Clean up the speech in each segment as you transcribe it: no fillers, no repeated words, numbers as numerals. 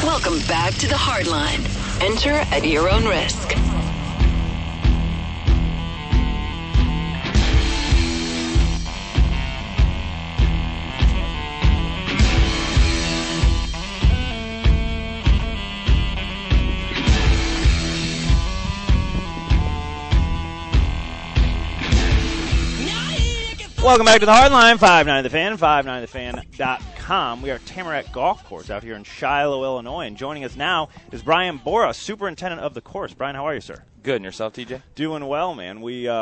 Welcome back to the Hardline. Enter at your own risk. Welcome back to the Hardline, 590 The Fan, 590thefan.com. We are at Tamarack Golf Course out here in Shiloh, Illinois, and joining us now is Brian Bora, superintendent of the course. Brian, how are you, sir? Good, and yourself, TJ? Doing well, man.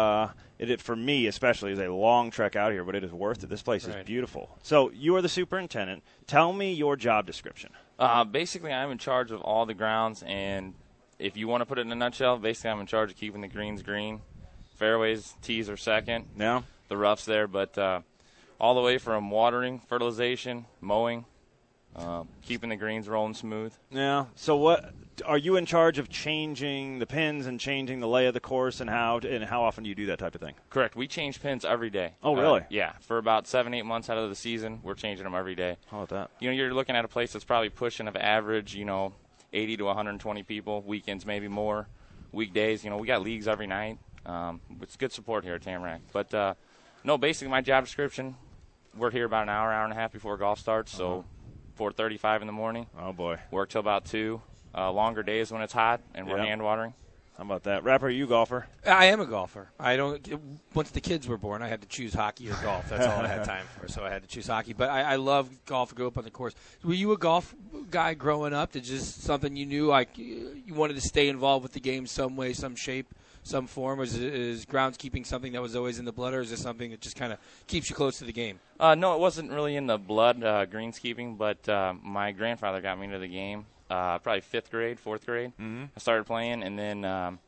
It for me especially is a long trek out here, but it is worth it. This place is beautiful. So you are the superintendent. Tell me your job description. Basically, I'm in charge of all the grounds, and if you want to put it in a nutshell, basically I'm in charge of keeping the greens green. Fairways, tees are second. Yeah. The roughs there, but all the way from watering, fertilization, mowing, keeping the greens rolling smooth. Yeah. So what are you in charge of changing the pins and changing the lay of the course, and how often do you do that type of thing? Correct. We change pins every day. Oh, really? Yeah. For about 7-8 months out of the season, we're changing them every day. How about that? You're looking at a place that's probably pushing of average, 80 to 120 people. Weekends maybe more. Weekdays, we got leagues every night. It's good support here at Tamarack. But no, basically my job description, we're here about an hour and a half before golf starts, so 4:35 in the morning. Oh, boy. Work till about 2. Longer days when it's hot and we're hand watering. How about that? Rapper, are you a golfer? I am a golfer. Once the kids were born, I had to choose hockey or golf. That's all I had time for, so I had to choose hockey. But I love golf. I grew up on the course. Were you a golf guy growing up? Did just something you knew, like you wanted to stay involved with the game some way, some shape, some form? Or is groundskeeping something that was always in the blood, or is this something that just kind of keeps you close to the game? No, it wasn't really in the blood, greenskeeping, but my grandfather got me into the game. Probably 5th grade, 4th grade. Mm-hmm. I started playing, and then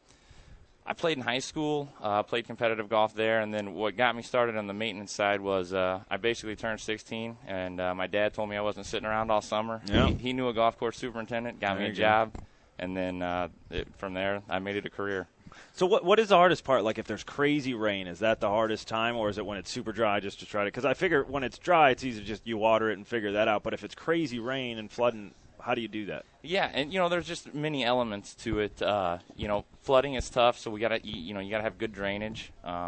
I played in high school, played competitive golf there, and then what got me started on the maintenance side was I basically turned 16, and my dad told me I wasn't sitting around all summer. Yeah. He knew a golf course superintendent, got me a job, and then from there I made it a career. So what is the hardest part? Like if there's crazy rain, is that the hardest time, or is it when it's super dry just to try to – because I figure when it's dry it's easy to just you water it and figure that out. But if it's crazy rain and flooding, how do you do that? Yeah, and there's just many elements to it. Flooding is tough, so we got to you got to have good drainage.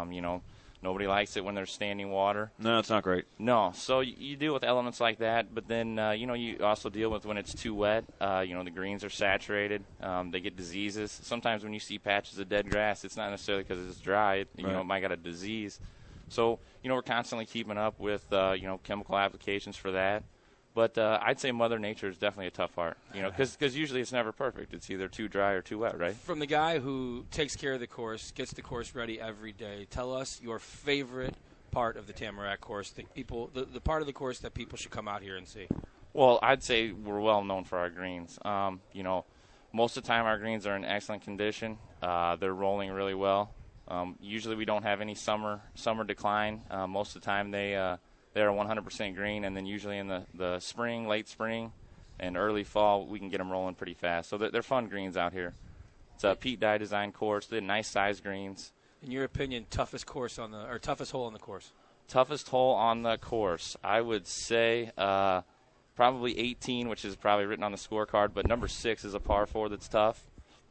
Nobody likes it when there's standing water. No, it's not great. No, so you deal with elements like that, but then you also deal with when it's too wet. The greens are saturated. They get diseases. Sometimes when you see patches of dead grass, it's not necessarily because it's dry. It might got a disease. So we're constantly keeping up with chemical applications for that. But I'd say Mother Nature is definitely a tough part, because usually it's never perfect. It's either too dry or too wet, right? From the guy who takes care of the course, gets the course ready every day, tell us your favorite part of the Tamarack course, the part of the course that people should come out here and see. Well, I'd say we're well known for our greens. Most of the time our greens are in excellent condition. They're rolling really well. Usually we don't have any summer decline. Most of the time they're 100% green, and then usually in the spring, late spring, and early fall, we can get them rolling pretty fast. So they're fun greens out here. It's a Pete Dye design course. They're nice size greens. In your opinion, toughest hole on the course? Toughest hole on the course, I would say probably 18, which is probably written on the scorecard, but number 6 is a par 4 that's tough.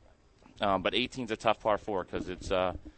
But 18 is a tough par 4 because it's,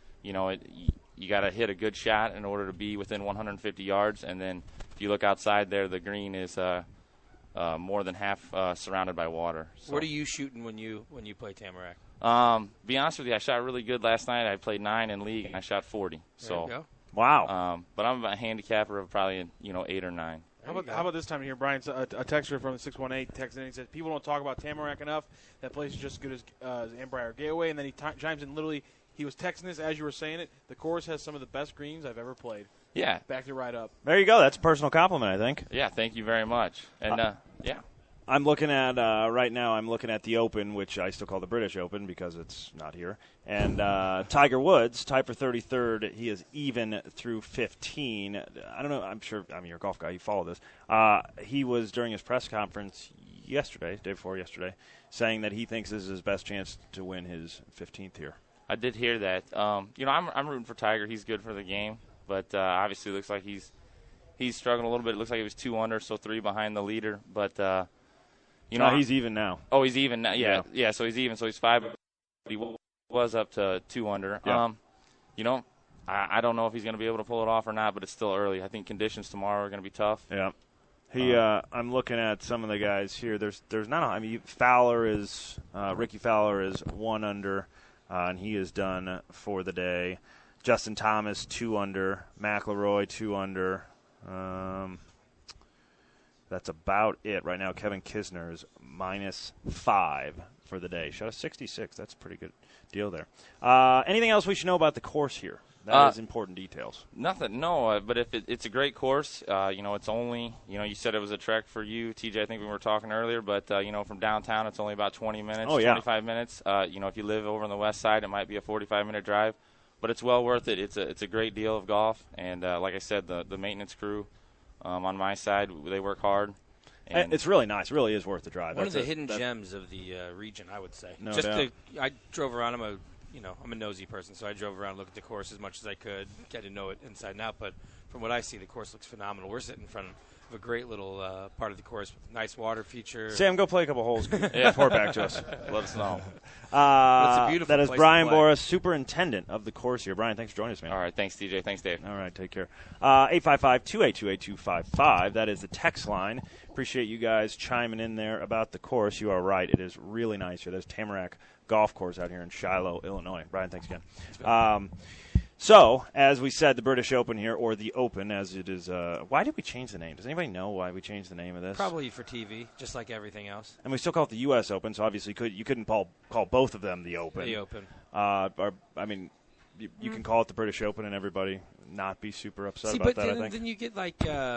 you got to hit a good shot in order to be within 150 yards, and then if you look outside there, the green is more than half surrounded by water. So. What are you shooting when you play Tamarack? Be honest with you, I shot really good last night. I played 9 in league, and I shot 40. There you go. Wow. But I'm a handicapper of probably 8 or 9. How about this time of year, Brian? A texter from the 618 texted in. He says, people don't talk about Tamarack enough. That place is just as good as Ambrier Gateway. And then he chimes in literally, he was texting this as you were saying it. The course has some of the best greens I've ever played. Yeah. Back to right up. There you go. That's a personal compliment, I think. Yeah, thank you very much. And, yeah. I'm looking at, right now, I'm looking at the Open, which I still call the British Open because it's not here. And Tiger Woods, tied for 33rd. He is even through 15. I don't know. You're a golf guy. You follow this. He was, during his press conference day before yesterday, saying that he thinks this is his best chance to win his 15th here. I did hear that. I'm rooting for Tiger. He's good for the game. But obviously it looks like he's struggling a little bit. It looks like he was 2 under, so 3 behind the leader. But, You know, he's even now. Oh, he's even now. Yeah. So he's even. So he's 5. But he was up to 2 under. Yeah. You know, I don't know if he's going to be able to pull it off or not, but it's still early. I think conditions tomorrow are going to be tough. Yeah. I'm looking at some of the guys here. There's not. Ricky Fowler is 1 under, and he is done for the day. Justin Thomas 2 under. McIlroy 2 under. That's about it right now. Kevin Kisner is -5 for the day. Shot a 66. That's a pretty good deal there. Anything else we should know about the course here? That is important details. Nothing, no. But if it's a great course, it's only, you said it was a trek for you, TJ. I think we were talking earlier, but from downtown, it's only about 20 minutes, 25 minutes. If you live over on the west side, it might be a 45-minute drive, but it's well worth it. It's a great deal of golf, and like I said, the maintenance crew on my side, they work hard. And it's really nice. It really is worth the drive. One of the hidden gems of the region, I would say. No doubt. I drove around. I'm a nosy person, so I drove around, looked at the course as much as I could, get to know it inside and out. But from what I see, the course looks phenomenal. We're sitting in front of a great little part of the course with nice water feature. Sam, go play a couple holes. Report back to us. Let us know. It's a beautiful that is place Brian to play. Boris, superintendent of the course here. Brian, thanks for joining us, man. All right, thanks, TJ. Thanks, Dave. All right, take care. 855-282-8255. That is the text line. Appreciate you guys chiming in there about the course. You are right. It is really nice here. There's Tamarack Golf Course out here in Shiloh, Illinois. Brian, thanks again. So, as we said, the British Open here, or the Open, as it is. Why did we change the name? Does anybody know why we changed the name of this? Probably for TV, just like everything else. And we still call it the U.S. Open, so obviously you couldn't call both of them the Open. The Open. You can call it the British Open and everybody not be super upset about but that, I think. then you get like,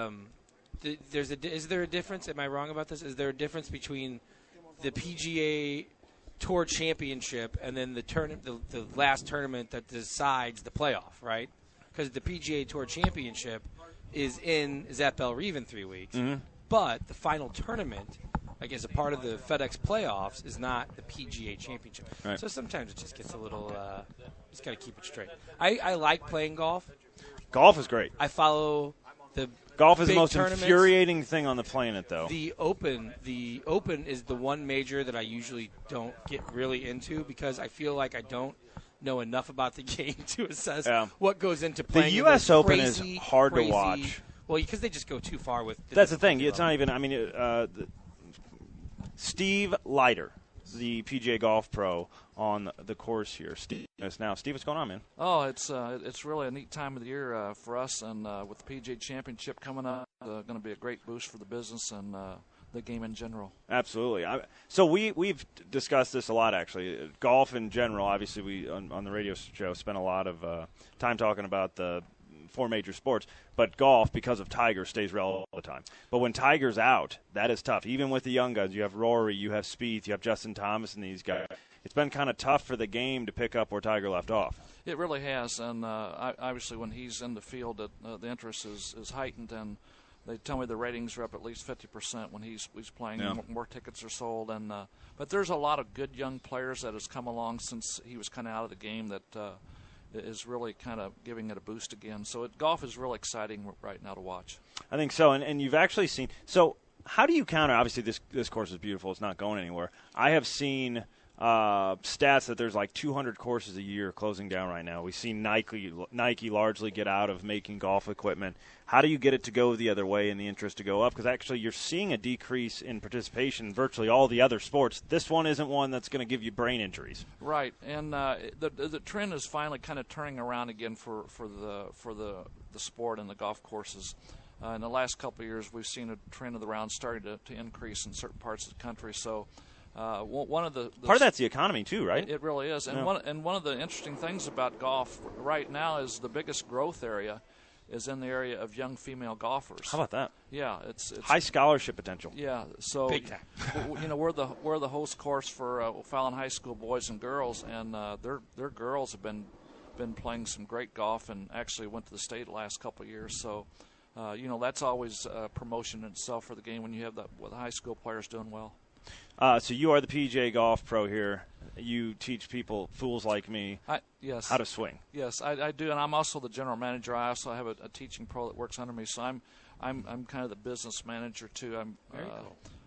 is there a difference? Am I wrong about this? Is there a difference between the PGA Tour Championship and then the last tournament that decides the playoff, right? Because the PGA Tour Championship is at Bellerive in 3 weeks, but the final tournament, like as a part of the FedEx playoffs, is not the PGA Championship. Right. So sometimes it just gets a little. Just got to keep it straight. I like playing golf. Golf is great. I follow the golf is the big most tournaments. infuriating thing on the planet, though. The Open is the one major that I usually don't get really into because I feel like I don't know enough about the game to assess what goes into playing. The U.S. Open crazy, is hard to watch. Well, because they just go too far with. That's the thing. It's not even. Steve Leiter, the PGA Golf Pro on the course here. Steve, what's going on, man? Oh, it's really a neat time of the year for us, and with the PGA Championship coming up, going to be a great boost for the business and the game in general. Absolutely. So we've discussed this a lot, actually. Golf in general, obviously, we on the radio show spent a lot of time talking about the 4 major sports, but golf, because of Tiger, stays relevant all the time. But when Tiger's out, that is tough. Even with the young guys, you have Rory, you have Spieth, you have Justin Thomas and these guys. It's been kind of tough for the game to pick up where Tiger left off. It really has, and obviously when he's in the field, the interest is heightened, and they tell me the ratings are up at least 50% when he's playing. Yeah. More tickets are sold, and but there's a lot of good young players that has come along since he was kind of out of the game that is really kind of giving it a boost again. So golf is really exciting right now to watch. I think so, and you've actually seen. So how do you counter? Obviously, this course is beautiful. It's not going anywhere. I have seen stats that there's like 200 courses a year closing down right now. We've seen Nike largely get out of making golf equipment. How do you get it to go the other way and the interest to go up? Because actually you're seeing a decrease in participation in virtually all the other sports. This one isn't one that's going to give you brain injuries. Right, and the trend is finally kind of turning around again for the sport and the golf courses. In the last couple of years, we've seen a trend of the round starting to increase in certain parts of the country. So one of the part of that's the economy too, right? It really is, and one of the interesting things about golf right now is the biggest growth area is in the area of young female golfers. How about that? Yeah, it's high scholarship potential. Yeah, so big time. We're the host course for Fallon High School boys and girls, and their girls have been playing some great golf and actually went to the state the last couple of years. So. That's always a promotion in itself for the game when you have the high school players doing well. So you are the PGA Golf Pro here. You teach people, fools like me, yes, how to swing. Yes, I do, and I'm also the general manager. I also have a teaching pro that works under me, so I'm kind of the business manager too. Very cool.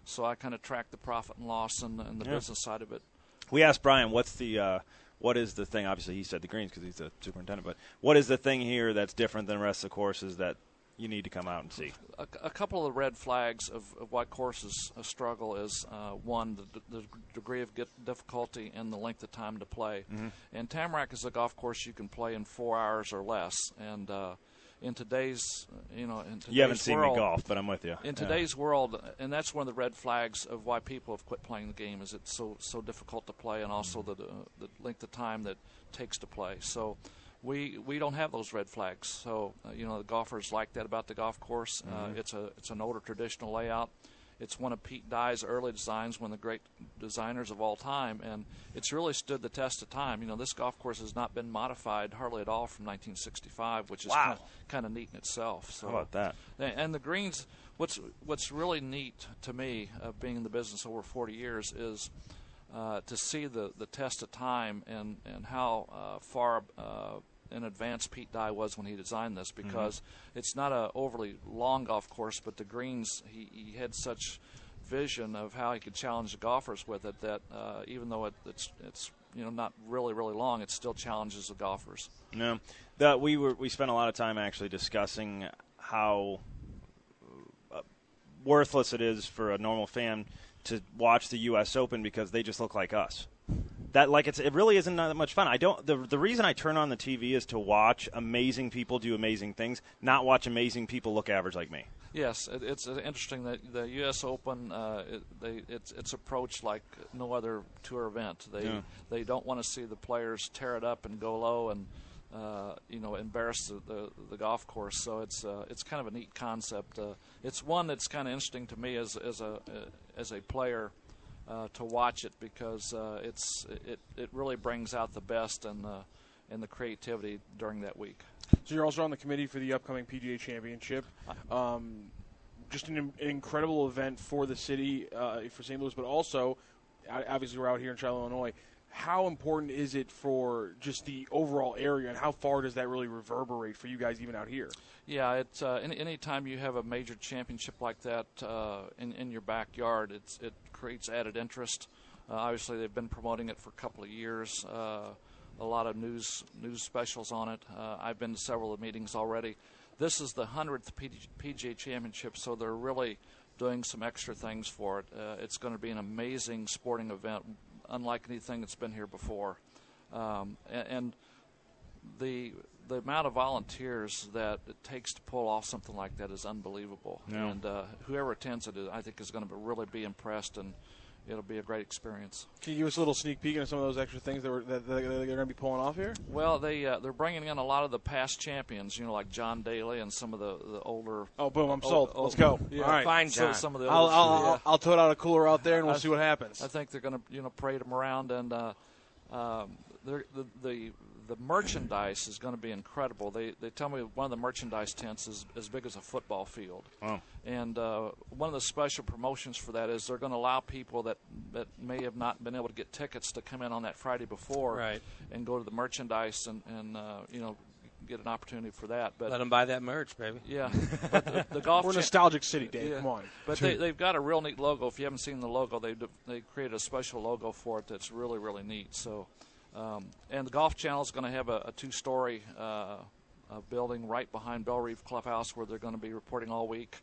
So I kind of track the profit and loss and the business side of it. We asked Brian, what is the thing? Obviously, he said the greens because he's the superintendent. But what is the thing here that's different than the rest of the courses that you need to come out and see? A couple of red flags of why courses struggle is, one, the degree of difficulty and the length of time to play. Mm-hmm. And Tamarack is a golf course you can play in 4 hours or less. And in today's, you haven't seen me golf, but I'm with you. In today's world, and that's one of the red flags of why people have quit playing the game, is it's so difficult to play, and also the length of time that it takes to play. So we don't have those red flags. So the golfers like that about the golf course. It's an older traditional layout. It's one of Pete Dye's early designs, one of the great designers of all time, and it's really stood the test of time. This golf course has not been modified hardly at all from 1965, which is kind of neat in itself. So, how about that? And the greens, what's really neat to me, being in the business over 40 years, is to see the test of time and how far in advance Pete Dye was when he designed this, because it's not an overly long golf course, but the greens, he had such vision of how he could challenge the golfers with it that even though it's not really long, it still challenges the golfers. No, we spent a lot of time actually discussing how worthless it is for a normal fan to watch the U.S. Open because they just look like us. It really isn't that much fun. The reason I turn on the TV is to watch amazing people do amazing things, not watch amazing people look average like me. Yes, it's interesting that the U.S. Open, it's approached like no other tour event. They don't want to see the players tear it up and go low and embarrass the golf course. So it's kind of a neat concept. It's one that's kind of interesting to me as a player. To watch it, because it really brings out the best and the creativity during that week. So you're also on the committee for the upcoming PGA Championship. Just an incredible event for the city, for St. Louis, but also, obviously we're out here in Charlotte, Illinois. How important is it for just the overall area, and how far does that really reverberate for you guys even out here? Yeah, it's any time you have a major championship like that in your backyard, it creates added interest. Obviously, they've been promoting it for a couple of years. A lot of news specials on it. I've been to several of the meetings already. This is the 100th PGA Championship, so they're really doing some extra things for it. It's going to be an amazing sporting event, unlike anything that's been here before. And the amount of volunteers that it takes to pull off something like that is unbelievable. Yeah. And whoever attends it, I think, is going to really be impressed, and it'll be a great experience. Can you give us a little sneak peek into some of those extra things that they're going to be pulling off here? Well, they're bringing in a lot of the past champions, like John Daly and some of the older. Oh, boom! I'm sold. Let's go. Yeah. All right, fine, John. So some of the I'll tote out a cooler out there, and we'll see what happens. I think they're going to parade them around, and the merchandise is going to be incredible. They tell me one of the merchandise tents is as big as a football field. Oh. And one of the special promotions for that is they're going to allow people that may have not been able to get tickets to come in on that Friday before, right, and go to the merchandise and get an opportunity for that. But let them buy that merch, baby. Yeah. But the golf. We're a nostalgic city, Dave. Yeah. Come on. But they've got a real neat logo. If you haven't seen the logo, they created a special logo for it that's really, really neat. So. And the Golf Channel is going to have a two-story building right behind Bell Reef Clubhouse where they're going to be reporting all week.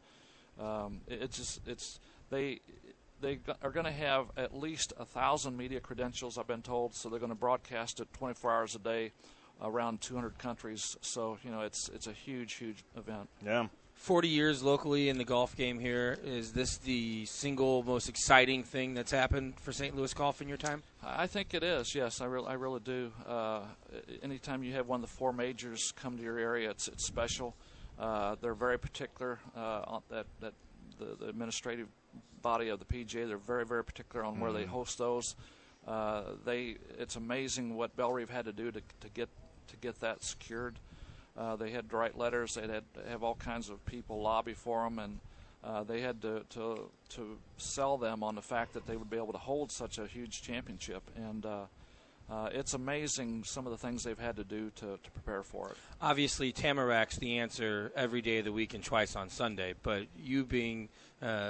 They are going to have at least 1,000 media credentials, I've been told. So they're going to broadcast it 24 hours a day around 200 countries. So it's a huge event. Yeah. 40 years locally in the golf game here. Is this the single most exciting thing that's happened for St. Louis golf in your time? I think it is, yes. I really do. Anytime you have one of the four majors come to your area, it's special. They're very particular that the administrative body of the PGA, they're very, very particular on where they host those. It's amazing what Bell Reef had to do to get that secured. They had to write letters. They had to have all kinds of people lobby for them, and they had to sell them on the fact that they would be able to hold such a huge championship. And it's amazing some of the things they've had to do to prepare for it. Obviously, Tamarack's the answer every day of the week and twice on Sunday. But you being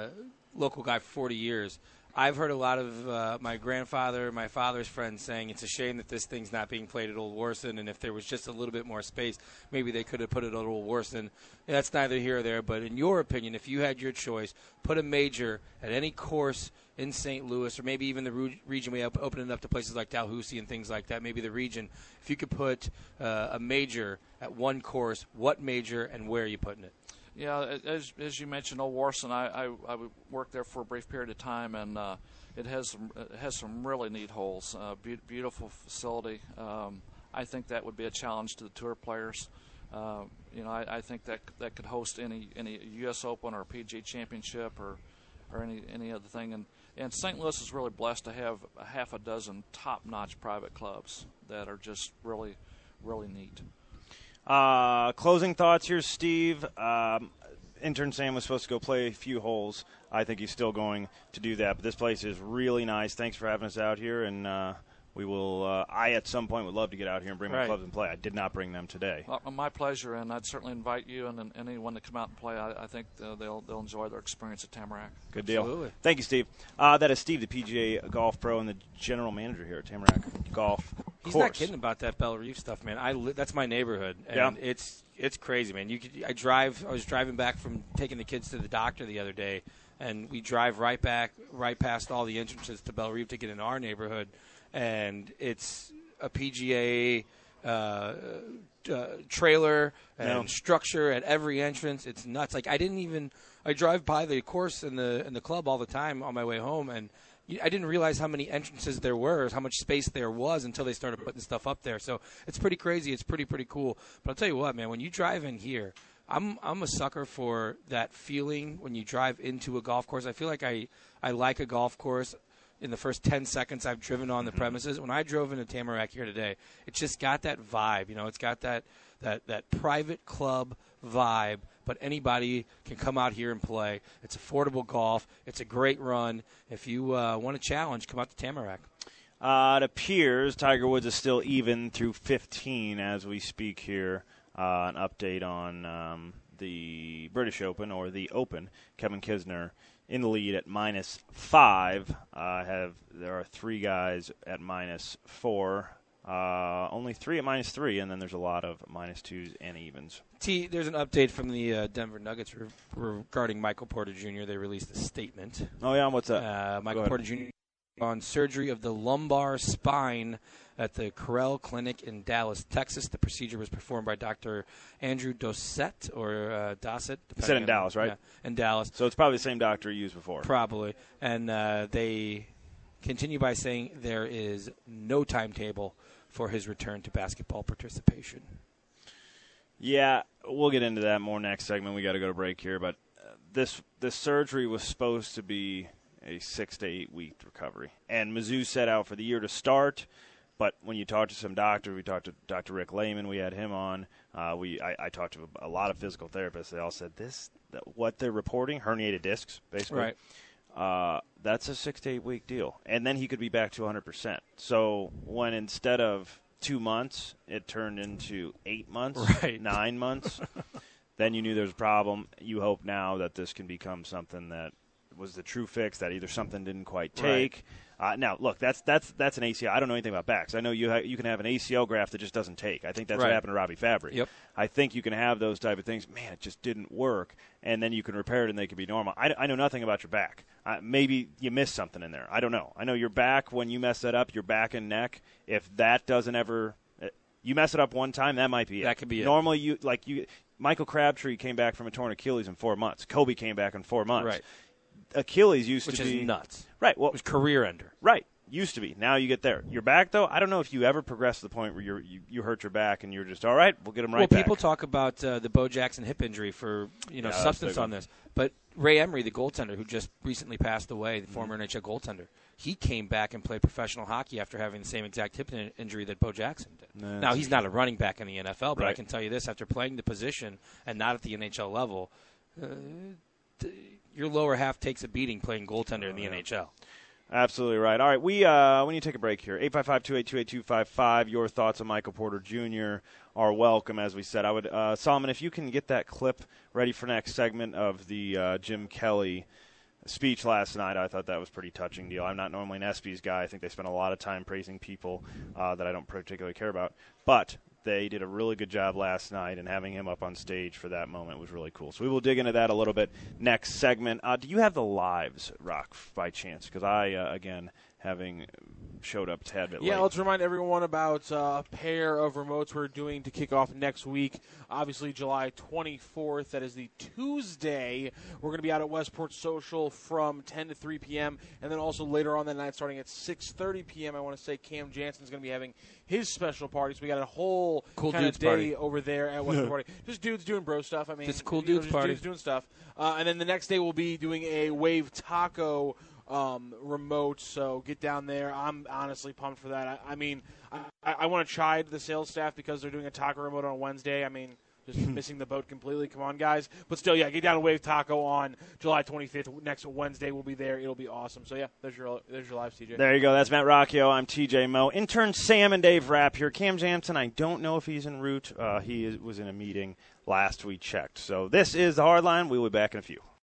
local guy for 40 years. I've heard a lot of my grandfather, my father's friends saying it's a shame that this thing's not being played at Old Warson, and if there was just a little bit more space, maybe they could have put it at Old Warson. That's neither here or there, but in your opinion, if you had your choice, put a major at any course in St. Louis, or maybe even the region, we open it up to places like Dalhousie and things like that, maybe the region. If you could put a major at one course, what major and where are you putting it? Yeah, as you mentioned, Old Warson, I worked there for a brief period of time, and it has some really neat holes. Beautiful facility. I think that would be a challenge to the tour players. I think that could host any U.S. Open or PGA Championship or any other thing. And St. Louis is really blessed to have a half a dozen top-notch private clubs that are just really, really neat. Closing thoughts here, Steve. Intern Sam was supposed to go play a few holes. I think he's still going to do that. But this place is really nice. Thanks for having us out here, and we will. I at some point would love to get out here and bring my clubs and play. I did not bring them today. My pleasure, and I'd certainly invite you and anyone to come out and play. I think they'll enjoy their experience at Tamarack. Good deal. Absolutely. Thank you, Steve. That is Steve, the PGA Golf Pro and the general manager here at Tamarack Golf He's Course. not kidding about that Belle Reve stuff, man. That's my neighborhood, and it's crazy, man. I was driving back from taking the kids to the doctor the other day, and we drive right past all the entrances to Belle Reve to get into our neighborhood, and it's a PGA trailer and structure at every entrance. It's nuts. Like I drive by the course and the club all the time on my way home, and I didn't realize how many entrances there were, how much space there was until they started putting stuff up there. So it's pretty crazy. It's pretty cool. But I'll tell you what, man, when you drive in here, I'm a sucker for that feeling when you drive into a golf course. I feel like I like a golf course in the first 10 seconds I've driven on the premises. When I drove into Tamarack here today, it just got that vibe. It's got that private club vibe, but anybody can come out here and play. It's affordable golf. It's a great run. If you want a challenge, come out to Tamarack. It appears Tiger Woods is still even through 15 as we speak here. An update on the British Open or the Open. Kevin Kisner in the lead at -5. There are three guys at -4. Only three at -3, and then there's a lot of -2s and evens. There's an update from the Denver Nuggets regarding Michael Porter Jr. They released a statement. Oh, yeah? What's that? Michael Porter Jr. on surgery of the lumbar spine at the Correll Clinic in Dallas, Texas. The procedure was performed by Dr. Andrew Dossett or Dossett. He said in Dallas, right? Yeah, in Dallas. So it's probably the same doctor he used before. Probably. And they continue by saying there is no timetable for his return to basketball participation. Yeah, we'll get into that more next segment. We got to go to break here, but this surgery was supposed to be a 6 to 8 week recovery, and Mizzou set out for the year to start. But when you talk to some doctors, we talked to Dr. Rick Lehman, we had him on. I talked to a lot of physical therapists. They all said what they're reporting, herniated discs, basically. Right. That's a 6 to 8 week deal, and then he could be back to 100%. So when instead of 2 months, it turned into 8 months, right. 9 months, then you knew there was a problem. You hope now that this can become something that was the true fix, that either something didn't quite take. Right. Now, look, that's an ACL. I don't know anything about backs. I know you can have an ACL graft that just doesn't take. I think that's what happened to Robbie Fabry. Yep. I think you can have those type of things. Man, it just didn't work, and then you can repair it and they can be normal. I know nothing about your back. Maybe you missed something in there. I don't know. I know your back, when you mess that up, your back and neck, if that doesn't ever you mess it up one time, that might be it. That could be it. Normally, Michael Crabtree came back from a torn Achilles in 4 months. Kobe came back in 4 months. Right. Achilles used Which to be is nuts. Right. Well, it was career ender. Right. Used to be. Now you get there. Your back, though, I don't know if you ever progressed to the point where you hurt your back and you're just, all right, we'll get them right back. Well, people talk about the Bo Jackson hip injury for substance on this. But Ray Emery, the goaltender, who just recently passed away, the former NHL goaltender, he came back and played professional hockey after having the same exact hip injury that Bo Jackson did. Now, he's not a running back in the NFL, but I can tell you this, after playing the position and not at the NHL level, your lower half takes a beating playing goaltender in the NHL. Absolutely right. All right, we need to take a break here. 855-282-8255. Your thoughts on Michael Porter Jr. are welcome, as we said. I would, Solomon, if you can get that clip ready for next segment of the Jim Kelly speech last night. I thought that was a pretty touching deal. I'm not normally an ESPYs guy. I think they spend a lot of time praising people that I don't particularly care about. But they did a really good job last night, and having him up on stage for that moment was really cool. So we will dig into that a little bit next segment. Do you have the lives, Rock, by chance? Because I, again, having showed up a tad bit late. Yeah, let's remind everyone about a pair of remotes we're doing to kick off next week. Obviously, July 24th. That is the Tuesday. We're going to be out at Westport Social from 10 to 3 p.m. And then also later on that night, starting at 6:30 p.m., I want to say Cam Jansen's going to be having his special party. So we got a whole cool kind of day party over there at Westport Party. Just dudes doing bro stuff. I mean, just cool dudes party. Dudes doing stuff. And then the next day we'll be doing a Wave Taco remote, so get down there. I'm honestly pumped for that. I mean, I want to chide the sales staff because they're doing a taco remote on Wednesday. I mean, just missing the boat completely. Come on, guys. But still, yeah, get down to Wave Taco on July 25th. Next Wednesday, we'll be there. It'll be awesome. So, yeah, there's your live, TJ. There you go. That's Matt Rocchio. I'm TJ Moe. Intern Sam and Dave Rapp here. Cam Jansen, I don't know if he's en route. He was in a meeting last we checked. So this is The Hardline. We'll be back in a few.